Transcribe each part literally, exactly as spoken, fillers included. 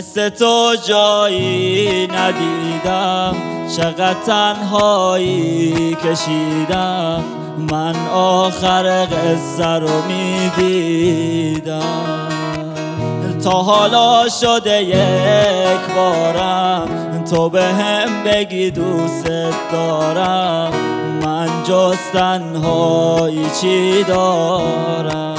مثل تو جایی ندیدم، چقدر تنهایی کشیدم، من آخر قصه رو میدیدم. تا حالا شده یک بارم تو به هم بگی دوست دارم، من جز تنهایی چی دارم؟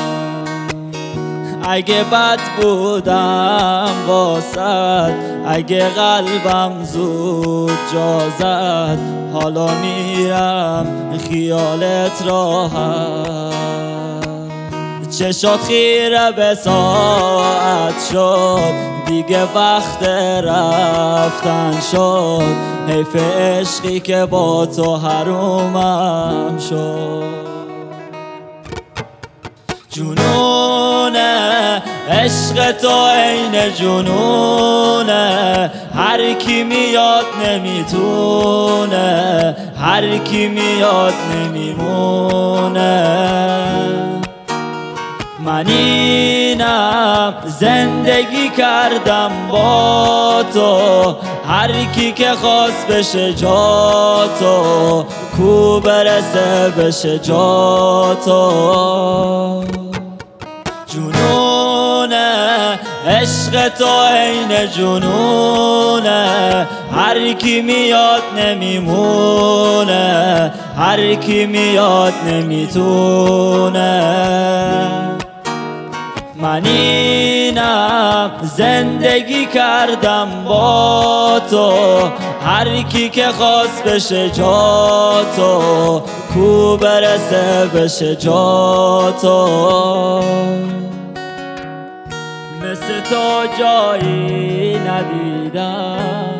اگه بد بودم واسد، اگه قلبم زود جا زد، حالا میرم خیالت راحت. چشات خیره به ساعت شد، دیگه وقت رفتن شد، حیف عشقی که با تو حرومم شد. جنونه عشق تو عین جنونه، هر کی میاد نمیتونه، هر کی میاد نمیمونه. من اینم زندگی کردم با تو، هر کی که خواست بشه جا تو، کو برسه بشه جا تو. جنونه عشق تو عین جنونه، هر کی میاد نمیمونه، هر کی میاد نمیتونه. من اینم زندگی کردم با تو، هر کی که خواست بشه جا تو، کو برسه بشه جا تو. مثل تو جایی ندیدم،